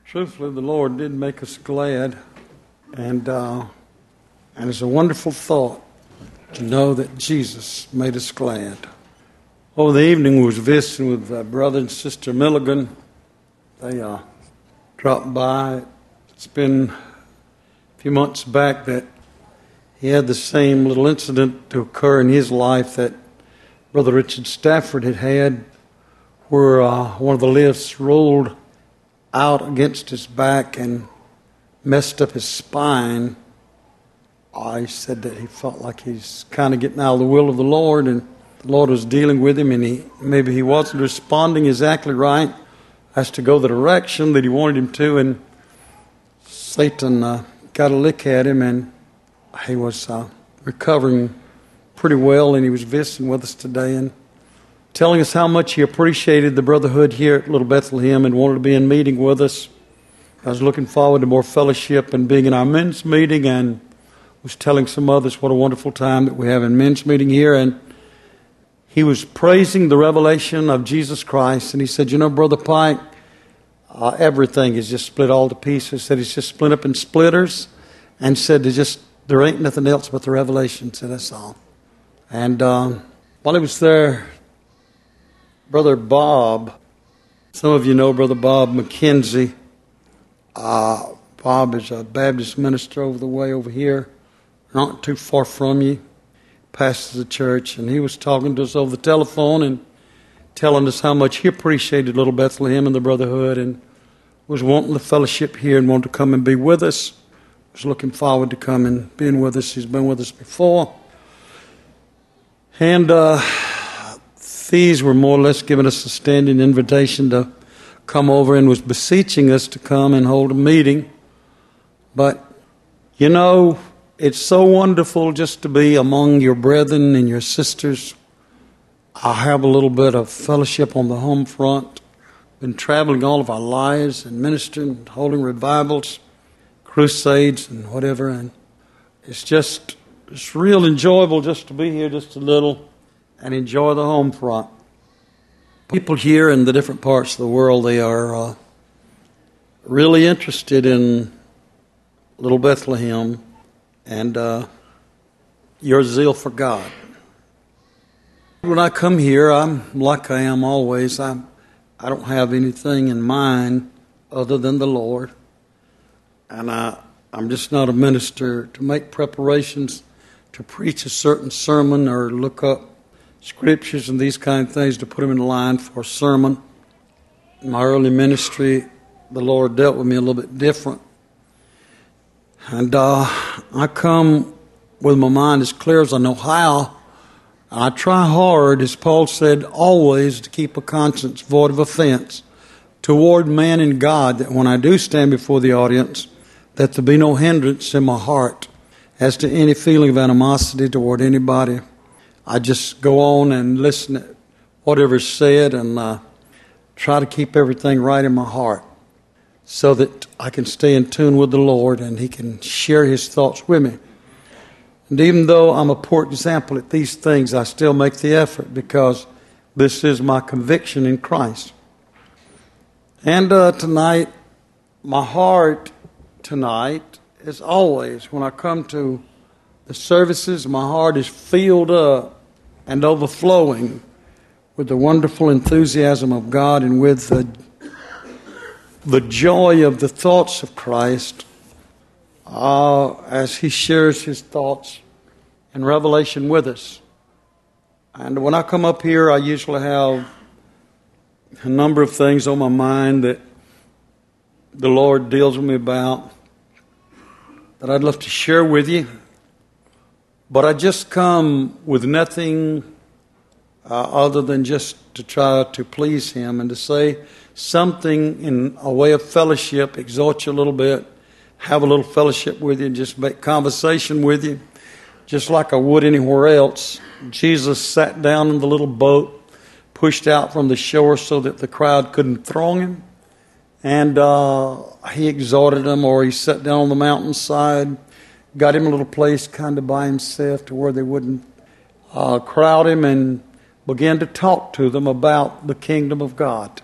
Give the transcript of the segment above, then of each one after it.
Truthfully, the Lord did make us glad, and it's a wonderful thought to know that Jesus made us glad. Over the evening, we was visiting with Brother and Sister Milligan. They dropped by. It's been a few months back that he had the same little incident to occur in his life that Brother Richard Stafford had had, where one of the lifts rolled out against his back and messed up his spine. He said that he felt like he's kind of getting out of the will of the Lord, and the Lord was dealing with him, and maybe he wasn't responding exactly right as to go the direction that he wanted him to, and Satan got a lick at him, and he was recovering pretty well, and he was visiting with us today and telling us how much he appreciated the brotherhood here at Little Bethlehem and wanted to be in meeting with us. I was looking forward to more fellowship and being in our men's meeting, and was telling some others what a wonderful time that we have in men's meeting here. And he was praising the revelation of Jesus Christ, and he said, Brother Pike, everything is just split all to pieces. He said it's just split up in splitters, and said there ain't nothing else but the revelation. Said that's all. And while he was there, Brother Bob, some of you know Brother Bob McKenzie. Bob is a Baptist minister over the way over here, not too far from you, pastors the church, and he was talking to us over the telephone and telling us how much he appreciated Little Bethlehem and the brotherhood, and was wanting the fellowship here and wanted to come and be with us. Was looking forward to come and being with us. He's been with us before. And these were more or less giving us a standing invitation to come over, and was beseeching us to come and hold a meeting. But, it's so wonderful just to be among your brethren and your sisters. I have a little bit of fellowship on the home front. Been traveling all of our lives and ministering, holding revivals, crusades and whatever. And it's real enjoyable just to be here just a little and enjoy the home front. People here in the different parts of the world, they are really interested in Little Bethlehem and your zeal for God. When I come here, I'm like I am always. I don't have anything in mind other than the Lord. And I'm just not a minister to make preparations to preach a certain sermon or look up scriptures and these kind of things to put them in line for a sermon. In my early ministry, the Lord dealt with me a little bit different. And I come with my mind as clear as I know how. I try hard, as Paul said, always to keep a conscience void of offense toward man and God, that when I do stand before the audience, that there be no hindrance in my heart as to any feeling of animosity toward anybody. I just go on and listen to whatever's said and try to keep everything right in my heart so that I can stay in tune with the Lord and He can share His thoughts with me. And even though I'm a poor example at these things, I still make the effort because this is my conviction in Christ. And tonight, my heart tonight, as always, when I come to the services, my heart is filled up and overflowing with the wonderful enthusiasm of God and with the joy of the thoughts of Christ as He shares His thoughts and revelation with us. And when I come up here, I usually have a number of things on my mind that the Lord deals with me about that I'd love to share with you. But I just come with nothing other than just to try to please Him and to say something in a way of fellowship, exhort you a little bit, have a little fellowship with you, and just make conversation with you, just like I would anywhere else. Jesus sat down in the little boat, pushed out from the shore so that the crowd couldn't throng Him, and He exhorted them, or He sat down on the mountainside, got Him a little place kind of by Himself to where they wouldn't crowd Him, and began to talk to them about the kingdom of God.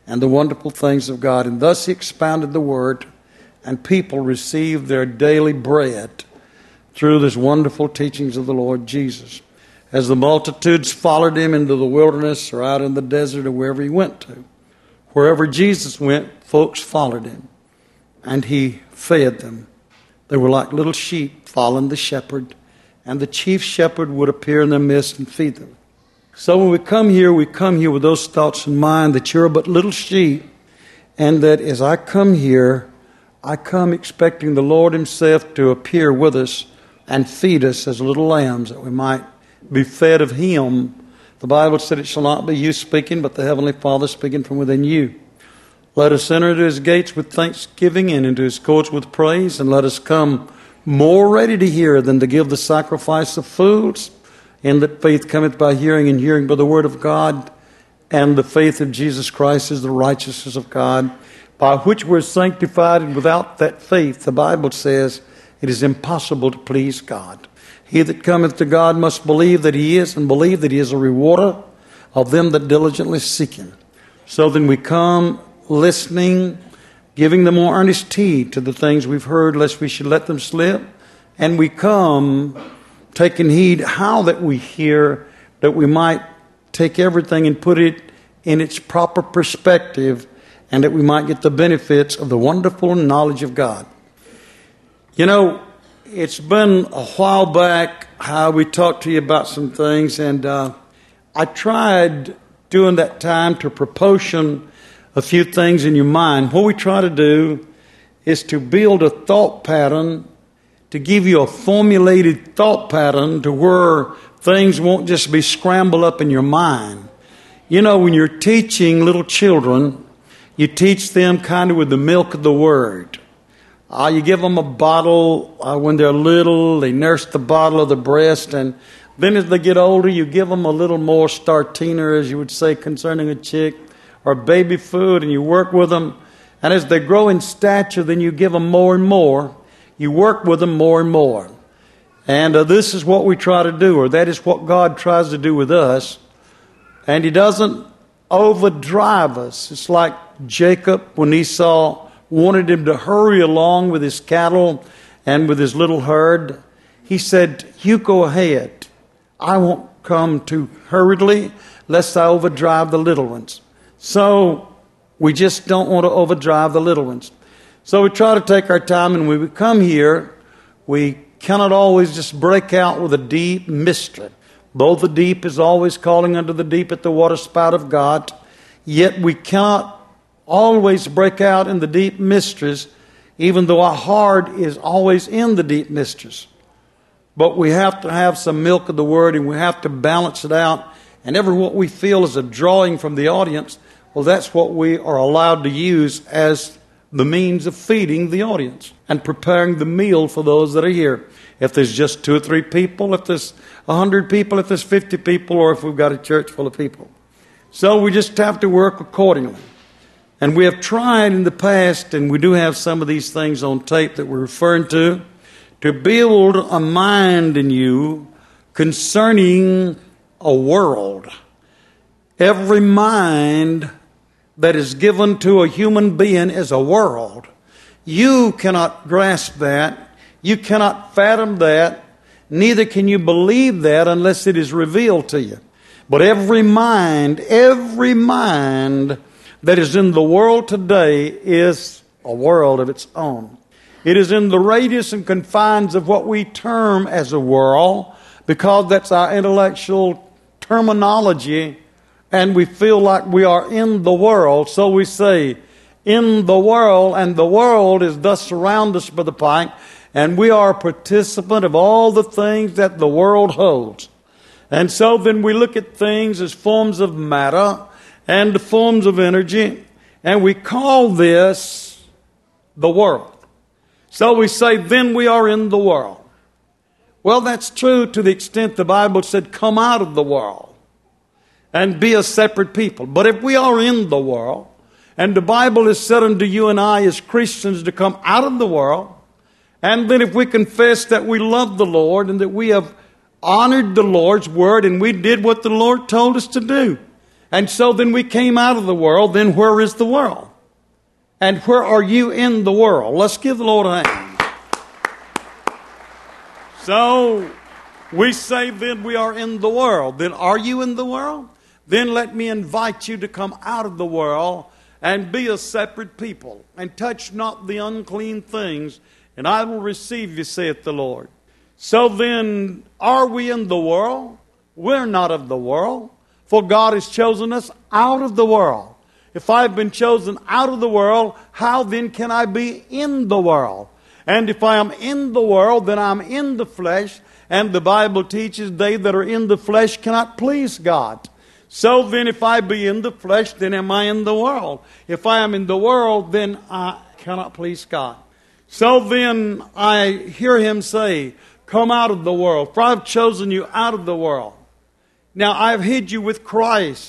and the wonderful things of God. And thus he expounded the word, and people received their daily bread through this wonderful teachings of the Lord Jesus. As the multitudes followed him into the wilderness or out in the desert or wherever he went to, wherever Jesus went, folks followed him, and he fed them. They were like little sheep following the shepherd, and the chief shepherd would appear in their midst and feed them. So when we come here with those thoughts in mind, that you're but little sheep, and that as I come here, I come expecting the Lord himself to appear with us and feed us as little lambs, that we might be fed of him. The Bible said, it shall not be you speaking, but the Heavenly Father speaking from within you. Let us enter into his gates with thanksgiving and into his courts with praise, and let us come more ready to hear than to give the sacrifice of fools, in that faith cometh by hearing, and hearing by the word of God, and the faith of Jesus Christ is the righteousness of God, by which we're sanctified, and without that faith, the Bible says, it is impossible to please God. He that cometh to God must believe that he is, and believe that he is a rewarder of them that diligently seek him. So then we come listening, giving the more earnest heed to the things we've heard, lest we should let them slip. And we come taking heed how that we hear, that we might take everything and put it in its proper perspective, and that we might get the benefits of the wonderful knowledge of God. You know, it's been a while back how we talked to you about some things, and I tried during that time to proportion a few things in your mind. What we try to do is to build a thought pattern, to give you a formulated thought pattern to where things won't just be scrambled up in your mind. You know, when you're teaching little children, you teach them kind of with the milk of the Word. You give them a bottle when they're little, they nurse the bottle of the breast, and then as they get older, you give them a little more startiner, as you would say, concerning a chick, or baby food, and you work with them. And as they grow in stature, then you give them more and more. You work with them more and more. And this is what we try to do, or that is what God tries to do with us. And he doesn't overdrive us. It's like Jacob when Esau wanted him to hurry along with his cattle and with his little herd. He said, you go ahead. I won't come too hurriedly, lest I overdrive the little ones. So we just don't want to overdrive the little ones. So we try to take our time, and when we come here, we cannot always just break out with a deep mystery. Though the deep is always calling unto the deep at the water spout of God, yet we cannot always break out in the deep mysteries, even though our heart is always in the deep mysteries. But we have to have some milk of the Word, and we have to balance it out. And ever what we feel is a drawing from the audience, well, that's what we are allowed to use as the means of feeding the audience and preparing the meal for those that are here. If there's just 2 or 3 people, if there's 100 people, if there's 50 people, or if we've got a church full of people. So we just have to work accordingly. And we have tried in the past, and we do have some of these things on tape that we're referring to build a mind in you concerning a world. Every mind that is given to a human being is a world. You cannot grasp that. You cannot fathom that. Neither can you believe that unless it is revealed to you. But every mind that is in the world today is a world of its own. It is in the radius and confines of what we term as a world, because that's our intellectual terminology, and we feel like we are in the world. So we say, in the world, and the world is thus surrounded us by the pike, and we are a participant of all the things that the world holds. And so then we look at things as forms of matter and forms of energy, and we call this the world. So we say, then we are in the world. Well, that's true to the extent the Bible said, come out of the world and be a separate people. But if we are in the world, and the Bible has said unto you and I as Christians to come out of the world, and then if we confess that we love the Lord and that we have honored the Lord's word and we did what the Lord told us to do, And so then we came out of the world. Then where is the world? And where are you in the world? Let's give the Lord a hand. So we say then we are in the world. Then are you in the world? Then let me invite you to come out of the world and be a separate people, and touch not the unclean things, and I will receive you, saith the Lord. So then, are we in the world? We're not of the world, for God has chosen us out of the world. If I've been chosen out of the world, how then can I be in the world? And if I am in the world, then I'm in the flesh, and the Bible teaches they that are in the flesh cannot please God. So then if I be in the flesh, then am I in the world? If I am in the world, then I cannot please God. So then I hear him say, come out of the world, for I've chosen you out of the world. Now I've hid you with Christ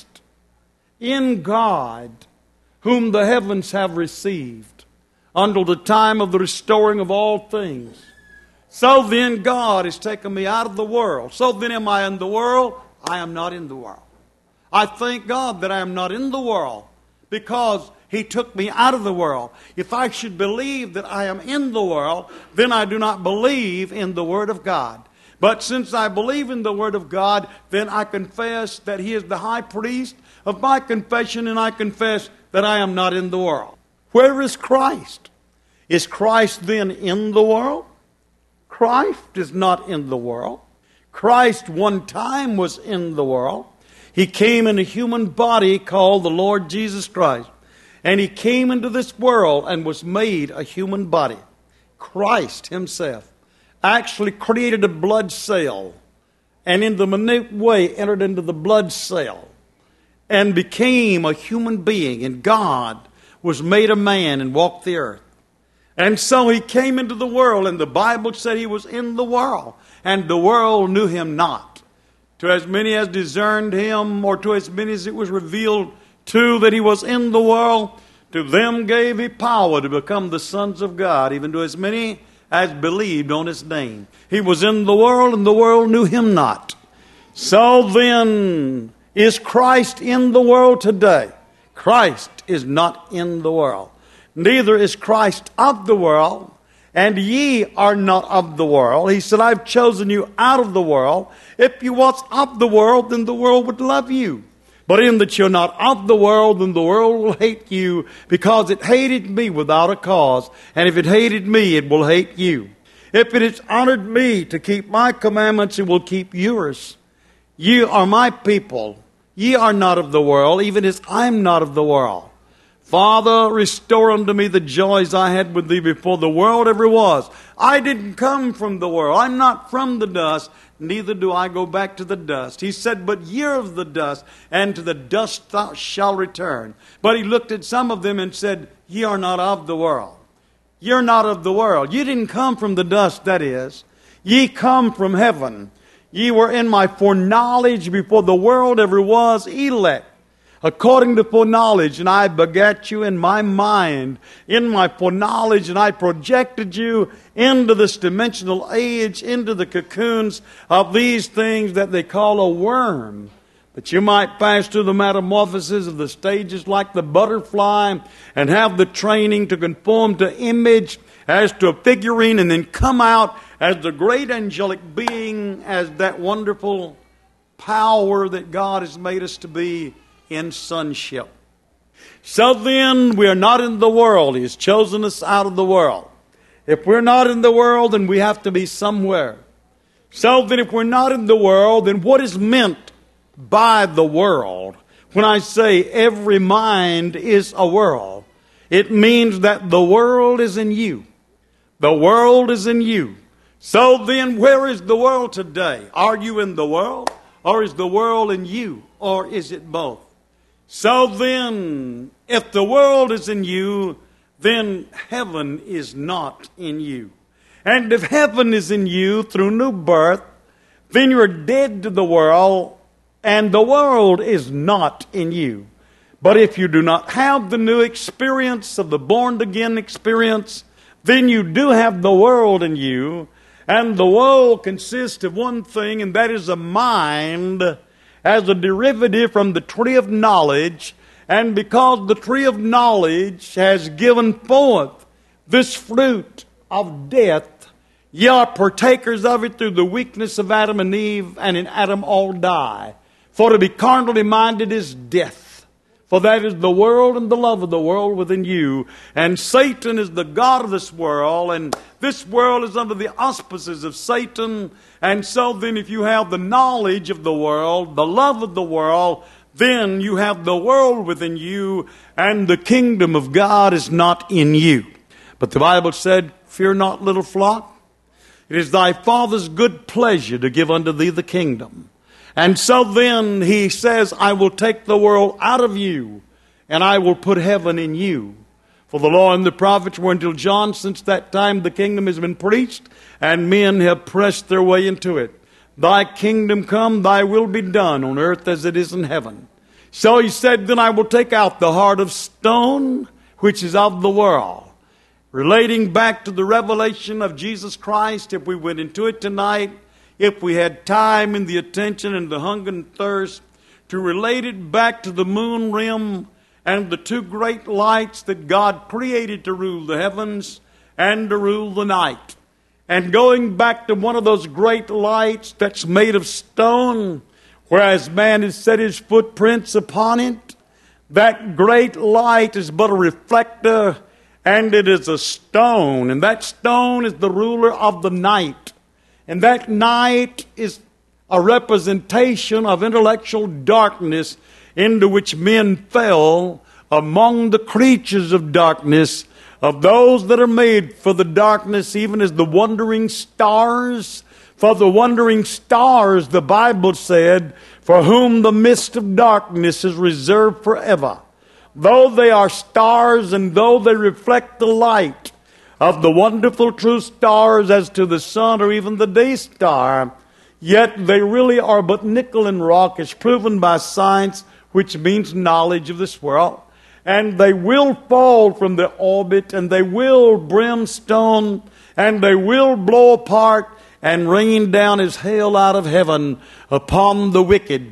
in God, whom the heavens have received, until the time of the restoring of all things. So then God has taken me out of the world. So then am I in the world? I am not in the world. I thank God that I am not in the world, because He took me out of the world. If I should believe that I am in the world, then I do not believe in the Word of God. But since I believe in the Word of God, then I confess that He is the high priest of my confession, and I confess that I am not in the world. Where is Christ? Is Christ then in the world? Christ is not in the world. Christ one time was in the world. He came in a human body called the Lord Jesus Christ. And He came into this world and was made a human body. Christ Himself actually created a blood cell, and in the minute way entered into the blood cell and became a human being. And God was made a man and walked the earth. And so He came into the world, and the Bible said He was in the world, and the world knew Him not. To as many as discerned Him, or to as many as it was revealed to that He was in the world, to them gave He power to become the sons of God, even to as many as believed on His name. He was in the world, and the world knew Him not. So then, is Christ in the world today? Christ is not in the world. Neither is Christ of the world, and ye are not of the world. He said, I've chosen you out of the world. If you was of the world, then the world would love you. But in that you're not of the world, then the world will hate you, because it hated me without a cause. And if it hated me, it will hate you. If it has honored me to keep my commandments, it will keep yours. Ye are my people. Ye are not of the world, even as I am not of the world. Father, restore unto me the joys I had with thee before the world ever was. I didn't come from the world. I'm not from the dust, neither do I go back to the dust. He said, but you're of the dust, and to the dust thou shalt return. But He looked at some of them and said, ye are not of the world. You're not of the world. You didn't come from the dust, that is. Ye come from heaven. Ye were in my foreknowledge before the world ever was, elect. According to foreknowledge, and I begat you in my mind, in my foreknowledge, and I projected you into this dimensional age, into the cocoons of these things that they call a worm. That you might pass through the metamorphosis of the stages like the butterfly, and have the training to conform to image as to a figurine, and then come out as the great angelic being, as that wonderful power that God has made us to be in sonship. So then, we are not in the world. He has chosen us out of the world. If we're not in the world, then we have to be somewhere. So then, if we're not in the world, then what is meant by the world? When I say every mind is a world, it means that the world is in you. The world is in you. So then, where is the world today? Are you in the world? Or is the world in you? Or is it both? So then, if the world is in you, then heaven is not in you. And if heaven is in you through new birth, then you're dead to the world, and the world is not in you. But if you do not have the new experience of the born-again experience, then you do have the world in you. And the world consists of one thing, and that is a mind. as a derivative from the tree of knowledge, and because the tree of knowledge has given forth this fruit of death, ye are partakers of it through the weakness of Adam and Eve, and in Adam all die. For to be carnally minded is death. For that is the world and the love of the world within you. And Satan is the god of this world, and this world is under the auspices of Satan. And so then if you have the knowledge of the world, the love of the world, then you have the world within you, and the kingdom of God is not in you. But the Bible said, fear not, little flock. It is thy Father's good pleasure to give unto thee the kingdom. And so then he says, I will take the world out of you, and I will put heaven in you. For the law and the prophets were until John. Since that time the kingdom has been preached, and men have pressed their way into it. Thy kingdom come, thy will be done on earth as it is in heaven. So he said, then I will take out the heart of stone, which is of the world. Relating back to the revelation of Jesus Christ, if we went into it tonight, if we had time and the attention and the hunger and thirst to relate it back to the moon rim and the two great lights that God created to rule the heavens and to rule the night. And going back to one of those great lights that's made of stone, whereas man has set his footprints upon it, that great light is but a reflector, and it is a stone. And that stone is the ruler of the night. And that night is a representation of intellectual darkness into which men fell among the creatures of darkness, of those that are made for the darkness, even as the wandering stars. For the wandering stars, the Bible said, for whom the mist of darkness is reserved forever. Though they are stars and though they reflect the light of the wonderful true stars as to the sun or even the day star, yet they really are but nickel and rock, as proven by science, which means knowledge of this world. And they will fall from their orbit, and they will brimstone, and they will blow apart and rain down as hail out of heaven upon the wicked.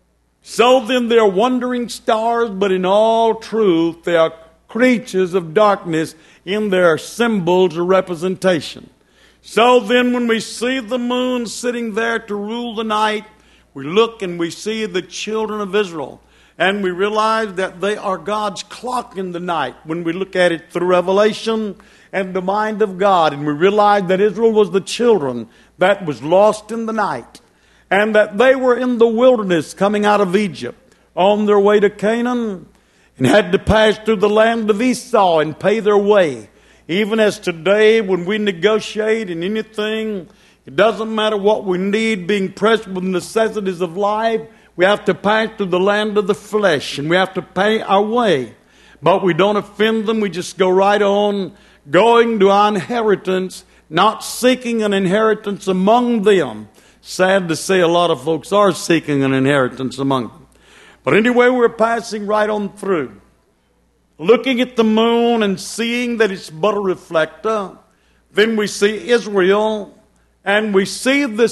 So then they are wandering stars, but in all truth they are creatures of darkness in their symbols or representation. So then when we see the moon sitting there to rule the night, we look and we see the children of Israel, and we realize that they are God's clock in the night when we look at it through Revelation and the mind of God. And we realize that Israel was the children that was lost in the night, and that they were in the wilderness coming out of Egypt on their way to Canaan, and had to pass through the land of Esau and pay their way. Even as today, when we negotiate in anything, it doesn't matter what we need, being pressed with necessities of life, we have to pass through the land of the flesh, and we have to pay our way. But we don't offend them, we just go right on, going to our inheritance, not seeking an inheritance among them. Sad to say, a lot of folks are seeking an inheritance among them. But anyway, we're passing right on through, looking at the moon and seeing that it's but a reflector. Then we see Israel, and we see the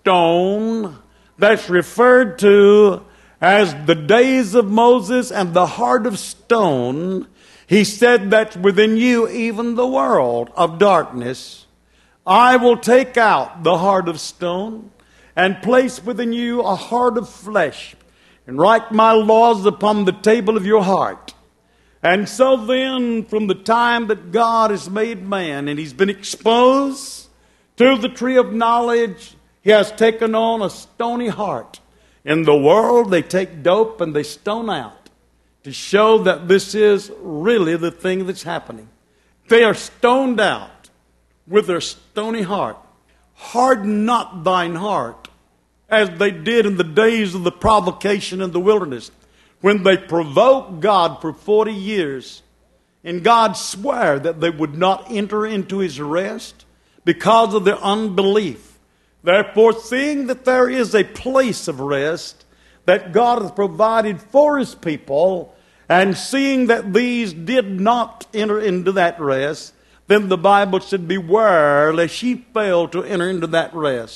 stone that's referred to as the days of Moses and the heart of stone. He said that's within you, even the world of darkness. I will take out the heart of stone and place within you a heart of flesh, and write my laws upon the table of your heart. And so then, from the time that God has made man and he's been exposed to the tree of knowledge, he has taken on a stony heart. In the world, they take dope and they stone out to show that this is really the thing that's happening. They are stoned out with their stony heart. Harden not thine heart, as they did in the days of the provocation in the wilderness, when they provoked God for 40 years, and God swore that they would not enter into his rest because of their unbelief. Therefore, seeing that there is a place of rest that God has provided for his people, and seeing that these did not enter into that rest, then the Bible said, beware lest ye fail to enter into that rest.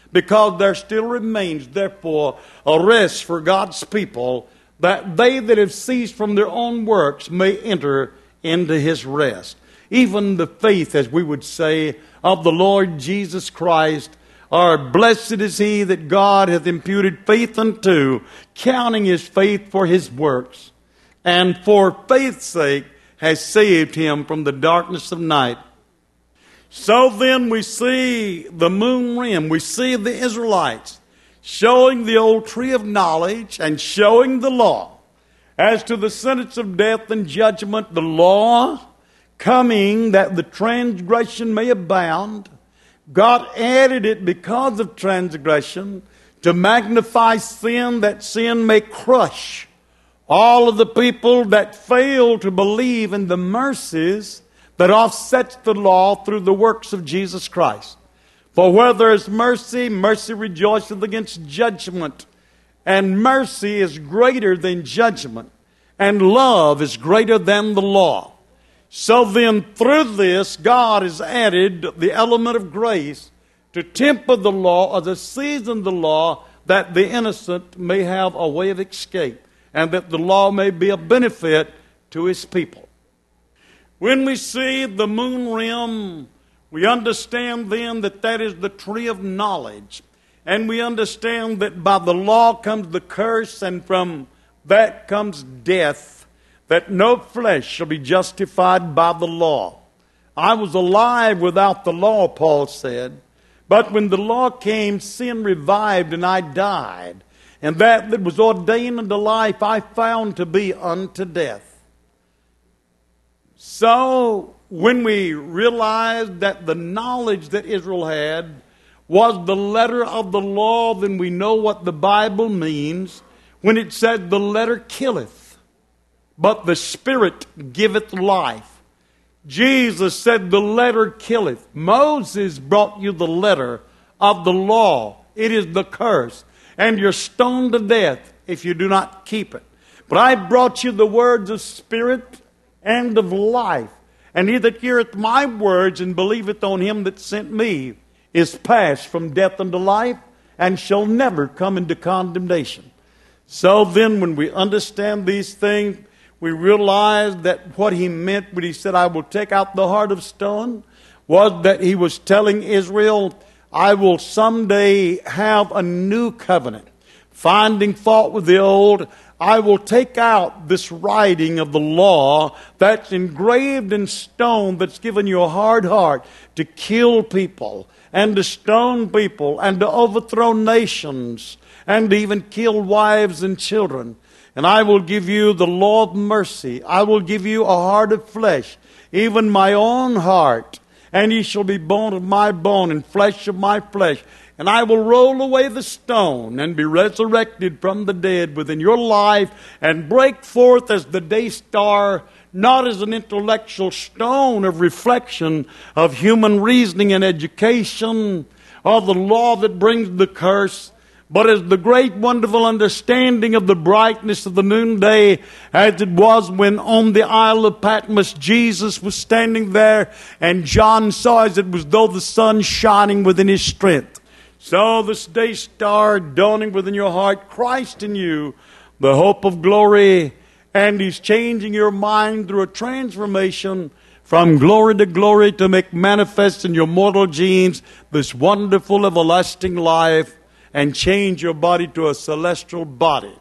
because there still remains, therefore, a rest for God's people, that they that have ceased from their own works may enter into his rest. Even the faith, as we would say, of the Lord Jesus Christ, or blessed is he that God hath imputed faith unto, counting his faith for his works, and for faith's sake has saved him from the darkness of night. So then we see the moon rim, we see the Israelites showing the old tree of knowledge and showing the law. As to the sentence of death and judgment, the law coming that the transgression may abound, God added it because of transgression to magnify sin, that sin may crush all of the people that fail to believe in the mercies that offsets the law through the works of Jesus Christ. For where there is mercy, mercy rejoiceth against judgment. And mercy is greater than judgment. And love is greater than the law. So then through this, God has added the element of grace to temper the law or to season the law, that the innocent may have a way of escape, and that the law may be a benefit to his people. When we see the moon rim, we understand then that that is the tree of knowledge. And we understand that by the law comes the curse, and from that comes death, that no flesh shall be justified by the law. I was alive without the law, Paul said, but when the law came, sin revived and I died. And that was ordained unto life I found to be unto death. So, when we realize that the knowledge that Israel had was the letter of the law, then we know what the Bible means when it said the letter killeth, but the Spirit giveth life. Jesus said the letter killeth. Moses brought you the letter of the law. It is the curse, and you're stoned to death if you do not keep it. But I brought you the words of Spirit and of life. And he that heareth my words and believeth on him that sent me is passed from death unto life, and shall never come into condemnation. So then, when we understand these things, we realize that what he meant when he said, I will take out the heart of stone, was that he was telling Israel, I will someday have a new covenant. Finding fault with the old, I will take out this writing of the law that's engraved in stone, that's given you a hard heart to kill people and to stone people and to overthrow nations and to even kill wives and children. And I will give you the law of mercy. I will give you a heart of flesh, even my own heart. And ye shall be bone of my bone and flesh of my flesh. And I will roll away the stone and be resurrected from the dead within your life and break forth as the day star, not as an intellectual stone of reflection of human reasoning and education, or the law that brings the curse, but as the great wonderful understanding of the brightness of the noonday, as it was when on the Isle of Patmos Jesus was standing there and John saw as it was though the sun shining within his strength. So this day star dawning within your heart, Christ in you, the hope of glory, and he's changing your mind through a transformation from glory to glory to make manifest in your mortal genes this wonderful everlasting life, and change your body to a celestial body.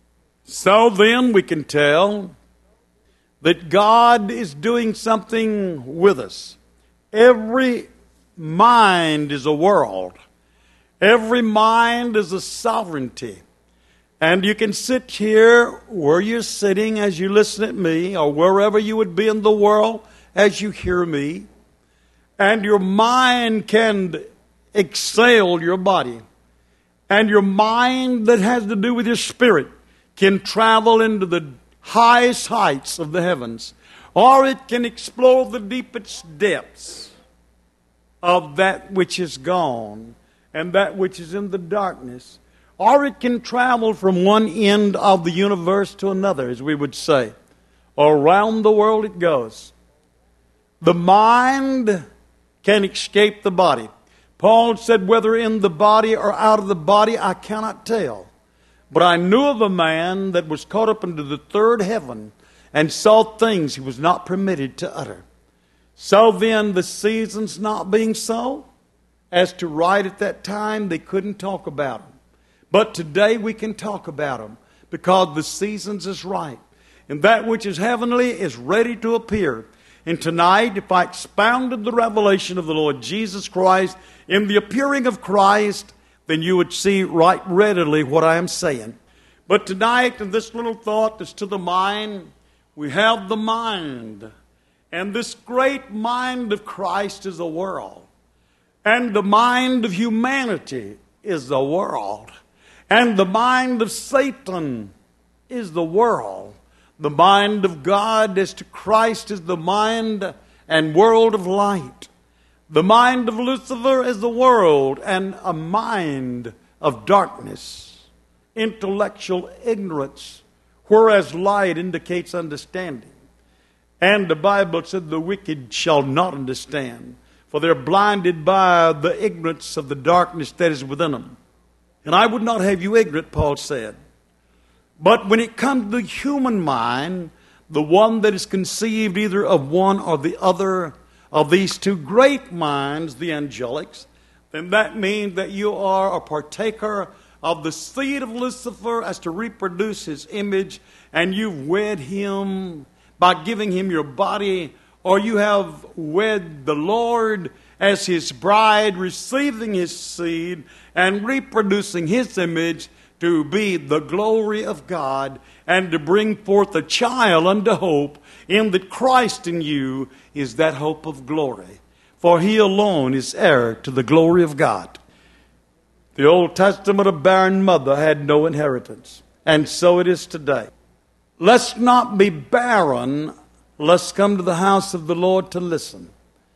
So then we can tell that God is doing something with us. Every mind is a world. Every mind is a sovereignty. And you can sit here where you're sitting as you listen at me, or wherever you would be in the world as you hear me, and your mind can excel your body. And your mind that has to do with your spirit can travel into the highest heights of the heavens, or it can explore the deepest depths of that which is gone and that which is in the darkness, or it can travel from one end of the universe to another, as we would say. Around the world it goes. The mind can escape the body. Paul said, whether in the body or out of the body, I cannot tell. But I knew of a man that was caught up into the third heaven and saw things he was not permitted to utter. So then, the seasons not being so, as to write at that time, they couldn't talk about them. But today we can talk about them because the seasons is right. And that which is heavenly is ready to appear. And tonight, if I expounded the revelation of the Lord Jesus Christ in the appearing of Christ, then you would see right readily what I am saying. But tonight, in this little thought that's to the mind, we have the mind. And this great mind of Christ is the world. And the mind of humanity is the world. And the mind of Satan is the world. The mind of God as to Christ is the mind and world of light. The mind of Lucifer is the world and a mind of darkness, intellectual ignorance, whereas light indicates understanding. And the Bible said the wicked shall not understand, for they're blinded by the ignorance of the darkness that is within them. And I would not have you ignorant, Paul said. But when it comes to the human mind, the one that is conceived either of one or the other of these two great minds, the angelics, then that means that you are a partaker of the seed of Lucifer as to reproduce his image, and you've wed him by giving him your body, or you have wed the Lord as his bride, receiving his seed and reproducing his image to be the glory of God and to bring forth a child unto hope, in that Christ in you is that hope of glory. For he alone is heir to the glory of God. The Old Testament, a barren mother had no inheritance, and so it is today. Let's not be barren. Let's come to the house of the Lord to listen.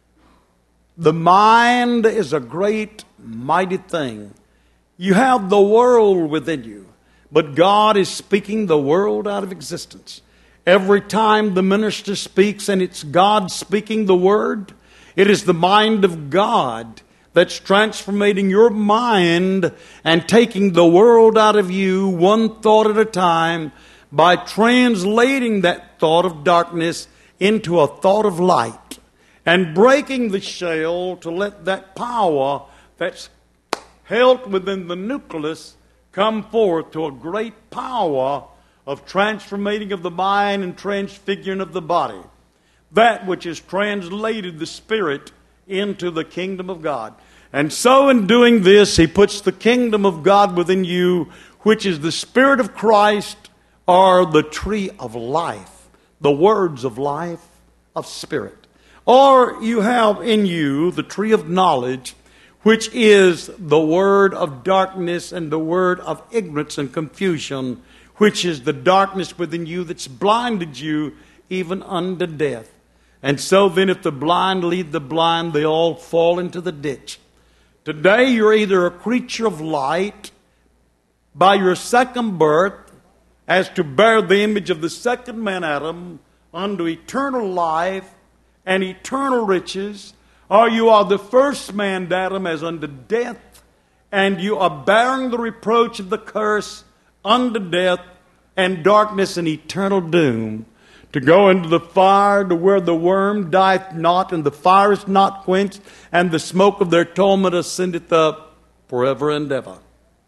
The mind is a great, mighty thing. You have the world within you, but God is speaking the world out of existence. Every time the minister speaks and it's God speaking the word, it is the mind of God that's transforming your mind and taking the world out of you one thought at a time by translating that thought of darkness into a thought of light and breaking the shell to let that power that's held within the nucleus come forth to a great power of transformating of the mind and transfiguring of the body. That which has translated the spirit into the kingdom of God. And so in doing this, he puts the kingdom of God within you, which is the Spirit of Christ, or the tree of life, the words of life of spirit. Or you have in you the tree of knowledge, which is the word of darkness and the word of ignorance and confusion, which is the darkness within you that's blinded you even unto death. And so then if the blind lead the blind, they all fall into the ditch. Today you're either a creature of light by your second birth, as to bear the image of the second man Adam unto eternal life and eternal riches, or you are the first man Adam as unto death, and you are bearing the reproach of the curse unto death and darkness and eternal doom, to go into the fire, to where the worm dieth not, and the fire is not quenched, and the smoke of their torment ascendeth up forever and ever.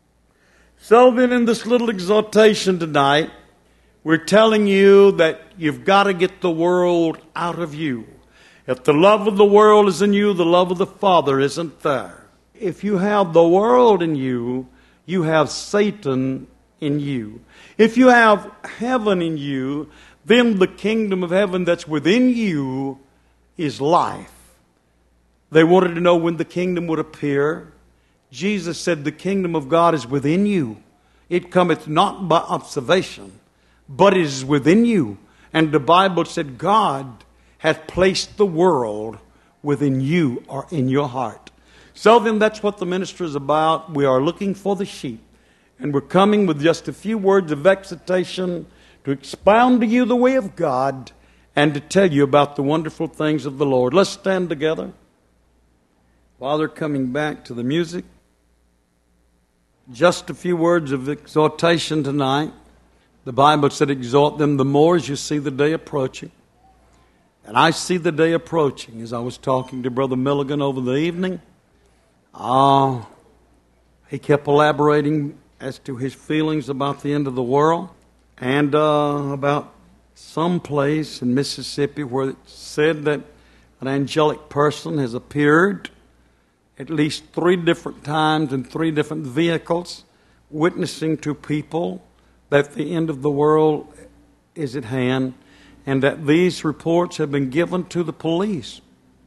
So then in this little exhortation tonight, we're telling you that you've got to get the world out of you. If the love of the world is in you, the love of the Father isn't there. If you have the world in you, you have Satan in you. If you have heaven in you, then the kingdom of heaven that's within you is life. They wanted to know when the kingdom would appear. Jesus said the kingdom of God is within you. It cometh not by observation, but it is within you. And the Bible said God hath placed the world within you or in your heart. So then that's what the ministry is about. We are looking for the sheep. And we're coming with just a few words of exhortation to expound to you the way of God and to tell you about the wonderful things of the Lord. Let's stand together. While they're coming back to the music, just a few words of exhortation tonight. The Bible said, exhort them the more as you see the day approaching. And I see the day approaching as I was talking to Brother Milligan over the evening. He kept elaborating as to his feelings about the end of the world and about some place in Mississippi where it said that an angelic person has appeared at least 3 different times in 3 different vehicles, witnessing to people that the end of the world is at hand, and that these reports have been given to the police.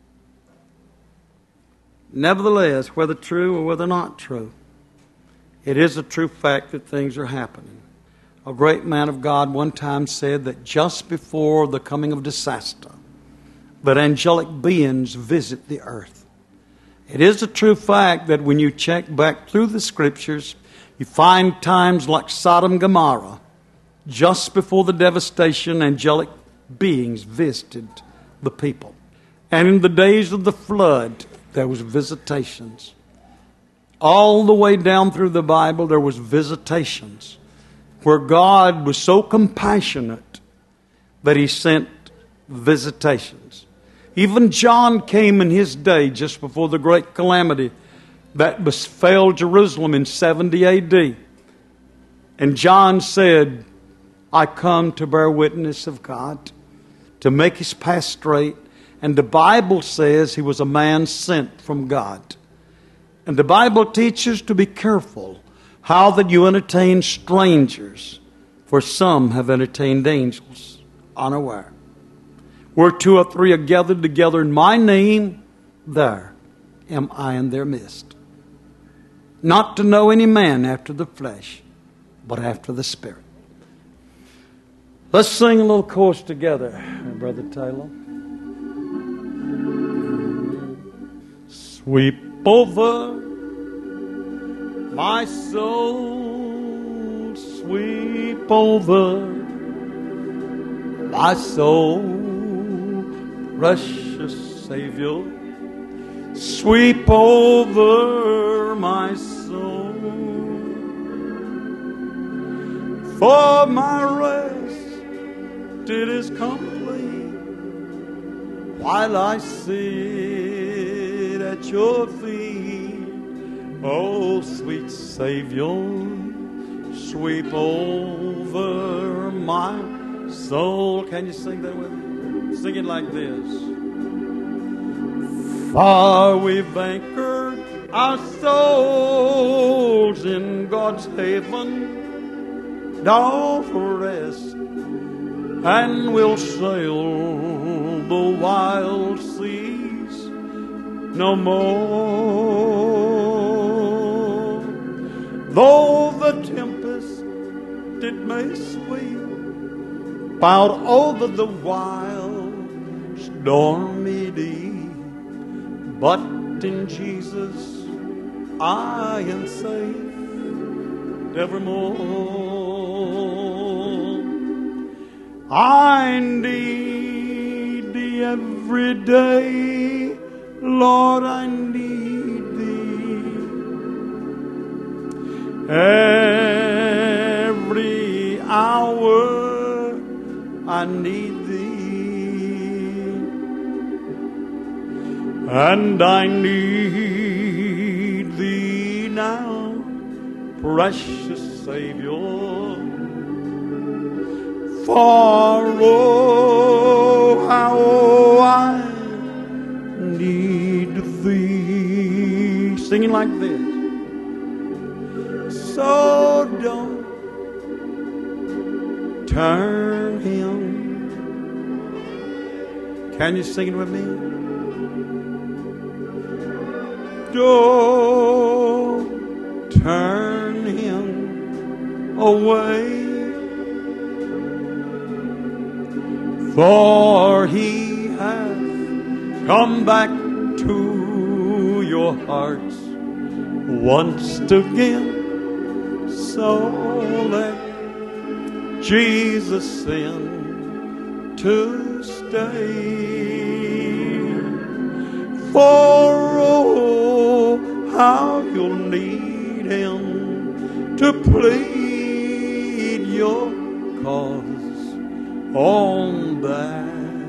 Nevertheless, whether true or whether not true, it is a true fact that things are happening. A great man of God one time said that just before the coming of disaster, that angelic beings visit the earth. It is a true fact that when you check back through the Scriptures, you find times like Sodom and Gomorrah, just before the devastation, angelic beings visited the people. And in the days of the flood, there was visitations. All the way down through the Bible, there was visitations where God was so compassionate that He sent visitations. Even John came in his day just before the great calamity that befell Jerusalem in 70 A.D. And John said, I come to bear witness of God, to make His path straight. And the Bible says he was a man sent from God. And the Bible teaches to be careful how that you entertain strangers, for some have entertained angels unaware. Where 2 or 3 are gathered together in my name, there am I in their midst. Not to know any man after the flesh, but after the Spirit. Let's sing a little chorus together, Brother Taylor. Sweep over my soul, sweep over my soul, precious Savior, sweep over my soul, for my rest it is complete while I sit at your feet. Oh, sweet Savior, sweep over my soul. Can you sing that with me? Sing it like this. For we've anchored our souls in God's haven, down for rest, and we'll sail the wild seas no more. Though the tempest it may sweep out over the wild stormy deep, but in Jesus I am safe evermore. I need Thee every day, Lord, I need Thee every hour, I need Thee, and I need Thee now, precious Savior. For oh, how I need Thee. Singing like this. So don't turn Him. Can you sing it with me? Don't turn Him away, for He hath come back to your hearts once again. So let Jesus in to stay. For oh, how you'll need Him to plead your cause on that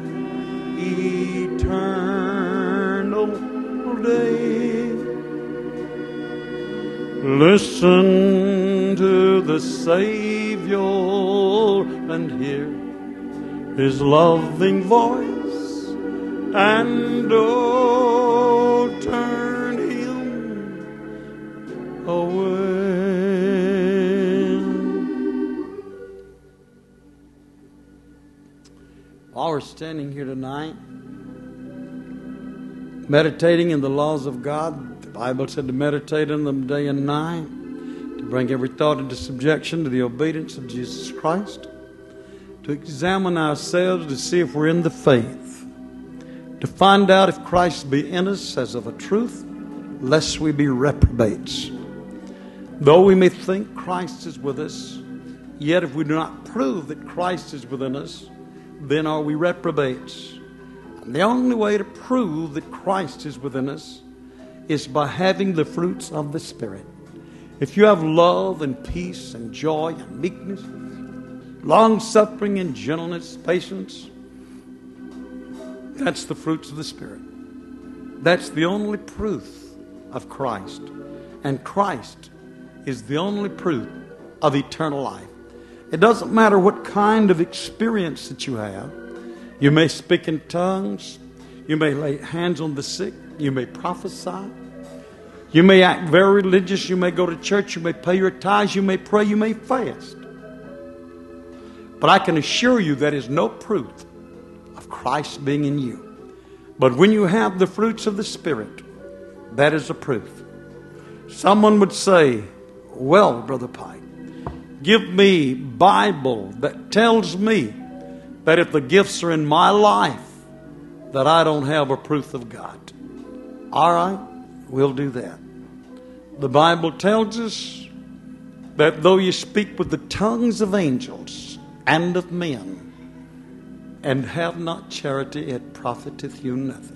eternal day. Listen to the Savior and hear His loving voice, and oh, turn Him away. While we're standing here tonight, meditating in the laws of God, the Bible said to meditate in them day and night, to bring every thought into subjection to the obedience of Jesus Christ, to examine ourselves to see if we're in the faith, to find out if Christ be in us as of a truth, lest we be reprobates. Though we may think Christ is with us, yet if we do not prove that Christ is within us, then are we reprobates. And the only way to prove that Christ is within us is by having the fruits of the Spirit. If you have love and peace and joy and meekness, long-suffering and gentleness, patience, that's the fruits of the Spirit. That's the only proof of Christ. And Christ is the only proof of eternal life. It doesn't matter what kind of experience that you have. You may speak in tongues. You may lay hands on the sick. You may prophesy. You may act very religious. You may go to church. You may pay your tithes. You may pray. You may fast. But I can assure you that is no proof of Christ being in you. But when you have the fruits of the Spirit, that is a proof. Someone would say, well, Brother Pike, give me Bible that tells me that if the gifts are in my life, that I don't have a proof of God. All right, we'll do that. The Bible tells us that though you speak with the tongues of angels and of men, and have not charity, it profiteth you nothing.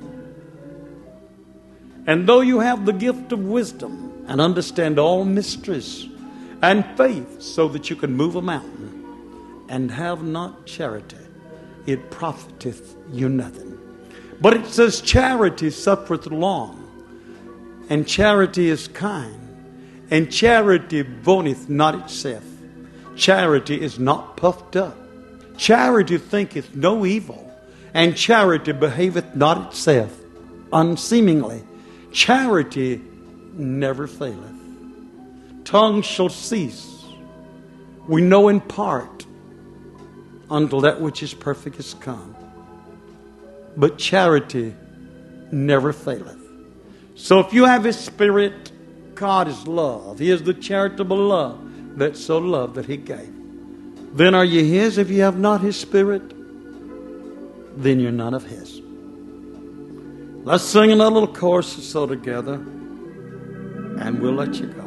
And though you have the gift of wisdom and understand all mysteries and faith so that you can move a mountain, and have not charity, it profiteth you nothing. But it says charity suffereth long, and charity is kind, and charity vaunteth not itself. Charity is not puffed up. Charity thinketh no evil, and charity behaveth not itself unseemingly. Charity never faileth. Tongue shall cease. We know in part until that which is perfect is come. But charity never faileth. So if you have His Spirit, God is love. He is the charitable love that so loved that He gave. Then are you His? If you have not His Spirit, then you're none of His. Let's sing another little chorus or so together, and we'll let you go.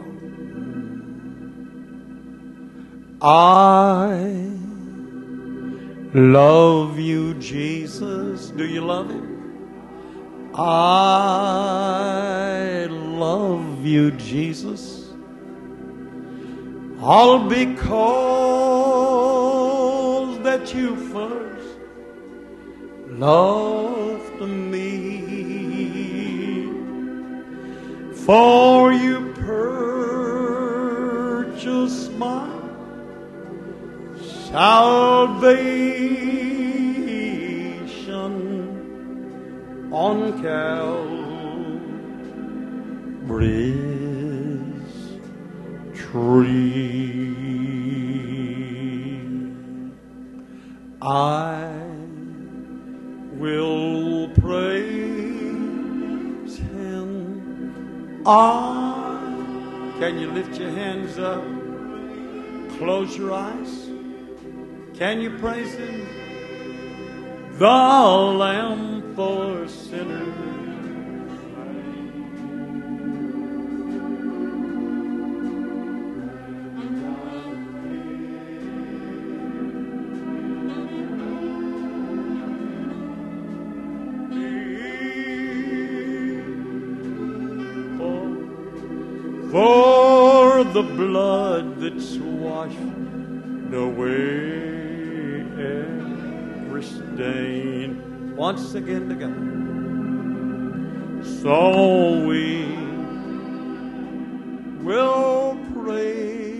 I love you, Jesus. Do you love Him? I love you, Jesus. All because that you first loved me. For you purchased my salvation on Calvary's tree. I will praise Him. Can you lift your hands up? Close your eyes. Can you praise Him? The Lamb for sinners. for the blood that's washed away every stain. Once again together. So we will pray